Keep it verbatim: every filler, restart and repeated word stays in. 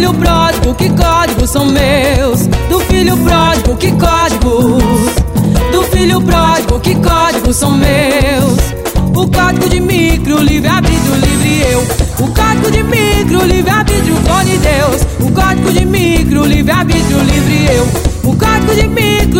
filho pródigo, que códigos são meus? Do filho pródigo, que códigos? Do filho pródigo, que códigos são meus? O código de micro, livre-arbítrio, livre eu. O código de micro, livre-arbítrio, com de Deus. O código de micro, livre-arbítrio, livre eu. O código de micro,